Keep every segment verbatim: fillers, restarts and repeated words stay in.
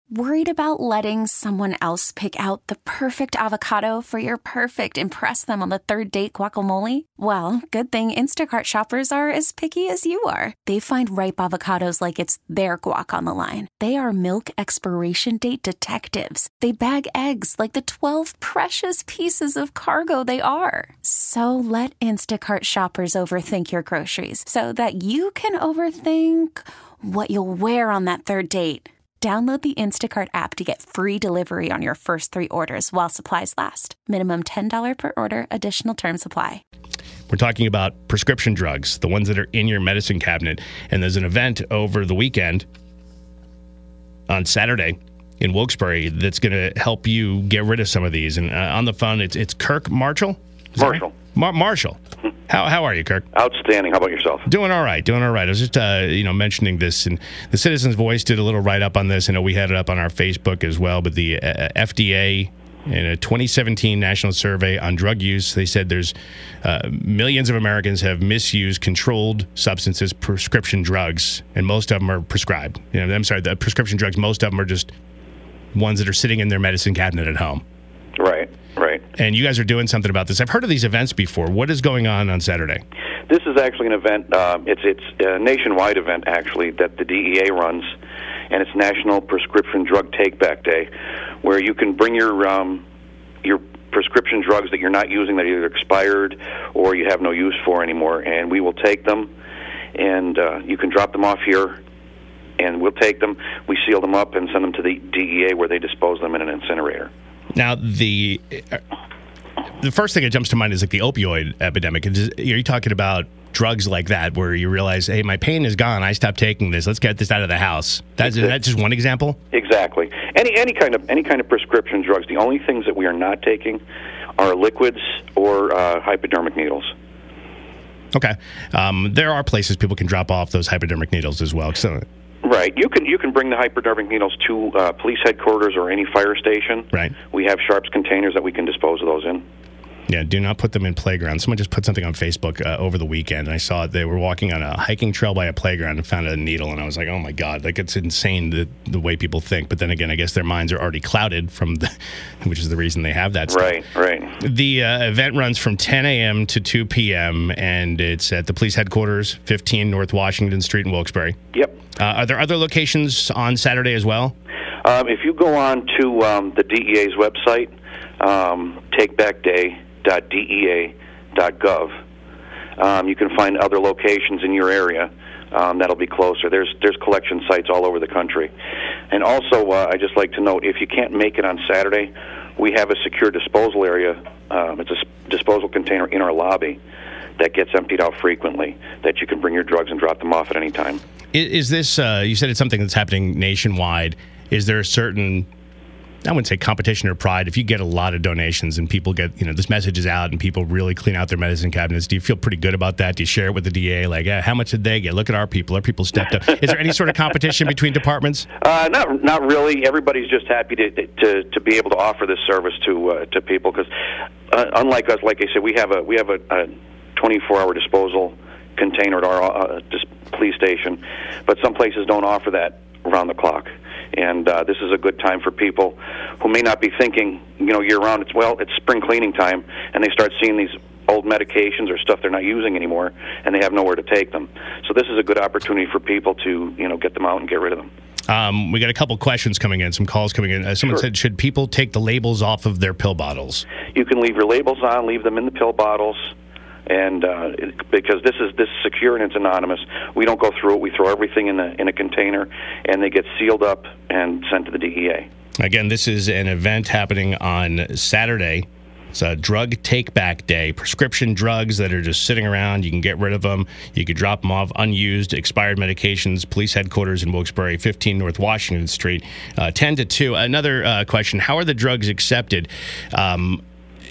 Worried about letting someone else pick out the perfect avocado for your perfect impress them on the third date guacamole? Well, good thing Instacart shoppers are as picky as you are. They find ripe avocados like it's their guac on the line. They are milk expiration date detectives. They bag eggs like the twelve precious pieces of cargo they are. So let Instacart shoppers overthink your groceries so that you can overthink what you'll wear on that third date. Download the Instacart app to get free delivery on your first three orders while supplies last. Minimum ten dollars per order. Additional terms apply. We're talking about prescription drugs, the ones that are in your medicine cabinet. And there's an event over the weekend on Saturday in Wilkes-Barre that's going to help you get rid of some of these. And uh, on the phone, it's it's Kirk Marshall? Is Marshall. Right? Mar- Marshall. How how are you, Kirk? Outstanding. How about yourself? Doing all right. Doing all right. I was just uh, you know mentioning this, and the Citizens Voice did a little write up on this. I know we had it up on our Facebook as well. But the uh, F D A, in a twenty seventeen national survey on drug use, they said there's uh, millions of Americans have misused controlled substances, prescription drugs, and most of them are prescribed. You know, I'm sorry, the prescription drugs. Most of them are just ones that are sitting in their medicine cabinet at home. Right. Right. And you guys are doing something about this. I've heard of these events before. What is going on on Saturday? This is actually an event. Um, it's it's a nationwide event, actually, that the D E A runs, and it's National Prescription Drug Take-Back Day, where you can bring your um, your prescription drugs that you're not using, that are either expired or you have no use for anymore, and we will take them, and uh, you can drop them off here, and we'll take them. We seal them up and send them to the D E A, where they dispose them in an incinerator. Now, the the first thing that jumps to mind is like the opioid epidemic. Are you talking about drugs like that where you realize, hey, my pain is gone, I stopped taking this, let's get this out of the house? That's, is that just one example? Exactly. Any any kind of any kind of prescription drugs. The only things that we are not taking are liquids or uh, hypodermic needles. Okay. Um, there are places people can drop off those hypodermic needles as well. So, right. You can you can bring the hypodermic needles to uh, police headquarters or any fire station. Right. We have Sharps containers that we can dispose of those in. Yeah, do not put them in playgrounds. Someone just put something on Facebook uh, over the weekend, and I saw it. They were walking on a hiking trail by a playground and found a needle, and I was like, oh, my God. Like, it's insane the, the way people think. But then again, I guess their minds are already clouded from the, which is the reason they have that stuff. Right, right. The uh, event runs from ten a.m. to two p.m., and it's at the police headquarters, fifteen North Washington Street in Wilkes-Barre. Yep. Uh, are there other locations on Saturday as well? Um, if you go on to um, the D E A's website, um, take back day dot D E A dot gov, um, you can find other locations in your area um, that'll be closer. There's there's collection sites all over the country. And also, uh, I'd just like to note, if you can't make it on Saturday, we have a secure disposal area. Um, it's a s- disposal container in our lobby that gets emptied out frequently, that you can bring your drugs and drop them off at any time. Is, is this, uh, you said it's something that's happening nationwide. Is there a certain, I wouldn't say competition or pride, if you get a lot of donations and people get, you know, this message is out and people really clean out their medicine cabinets, do you feel pretty good about that? Do you share it with the D A? Like, eh, how much did they get? Look at our people. Our people stepped up. Is there any sort of competition between departments? Uh, not not really. Everybody's just happy to to, to be able to offer this service to uh, to people, because uh, unlike us, like I said, we have a we have a, a twenty-four hour disposal container at our uh, dis- police station, but some places don't offer that around the clock. And uh, this is a good time for people who may not be thinking, you know, year-round. It's, well, it's spring cleaning time, and they start seeing these old medications or stuff they're not using anymore, and they have nowhere to take them. So this is a good opportunity for people to, you know, get them out and get rid of them. Um, we got a couple questions coming in, some calls coming in. Uh, someone Sure. said, should people take the labels off of their pill bottles? You can leave your labels on, leave them in the pill bottles. And uh, it, because this is this is secure and it's anonymous, we don't go through it. We throw everything in a in a container, and they get sealed up and sent to the D E A. Again, this is an event happening on Saturday. It's a drug take-back day. Prescription drugs that are just sitting around, you can get rid of them. You can drop them off, unused, expired medications. Police headquarters in Wilkes-Barre, fifteen North Washington Street, uh, ten to two. Another uh, question: how are the drugs accepted? Um,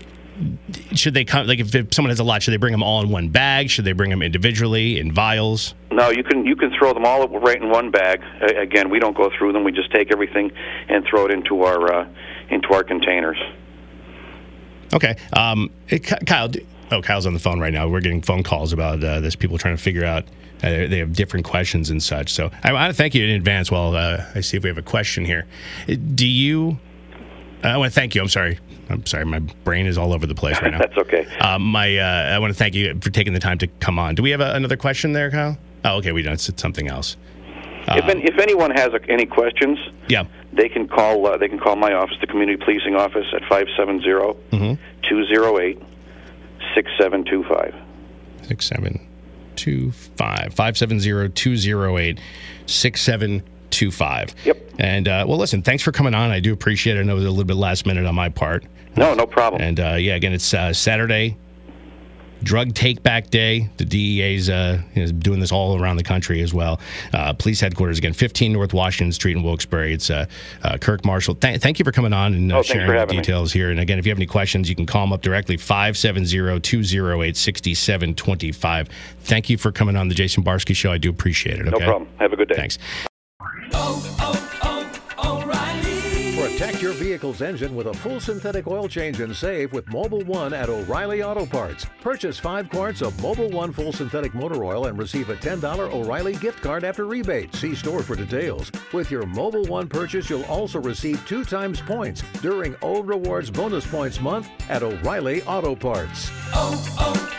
Should they come, like if, if someone has a lot, should they bring them all in one bag? Should they bring them individually in vials? No, you can you can throw them all right in one bag. Uh, again, we don't go through them. We just take everything and throw it into our uh, into our containers. Okay, um, Kyle, Oh, Kyle's on the phone right now. We're getting phone calls about uh, this. People trying to figure out. Uh, they have different questions and such. So I want to thank you in advance. While uh, I see if we have a question here. Do you? Uh, I want to thank you. I'm sorry. I'm sorry. My brain is all over the place right now. That's okay. Um, my. Uh, I want to thank you for taking the time to come on. Do we have a, another question there, Kyle? Oh, okay. We don't. It's something else. If, any, if anyone has any questions, yeah, they can call. Uh, they can call my office, the community policing office, at five seven zero, two zero eight, six seven two five. Six seven two five. Five seven zero two zero eight six seven two five. Yep. And uh, well, listen. Thanks for coming on. I do appreciate it. I know it was a little bit last minute on my part. No, no problem. And uh, yeah, again, it's uh, Saturday. Drug Take Back Day. The D E A's uh, is doing this all around the country as well. Uh, police headquarters, again, fifteen North Washington Street in Wilkes-Barre. It's uh, uh, Kirk Marshall. Th- thank you for coming on and uh, oh, sharing the details me. here. And again, if you have any questions, you can call them up directly, five seven zero two zero eight six seven two five. Thank you for coming on the Jason Barsky Show. I do appreciate it. Okay? No problem. Have a good day. Thanks. Oh, oh, oh, O'Reilly. Protect your vehicle's engine with a full synthetic oil change and save with Mobil one at O'Reilly Auto Parts. Purchase five quarts of Mobil one full synthetic motor oil and receive a ten dollars O'Reilly gift card after rebate. See store for details. With your Mobil one purchase, you'll also receive two times points during O Rewards Bonus Points Month at O'Reilly Auto Parts. Oh, oh,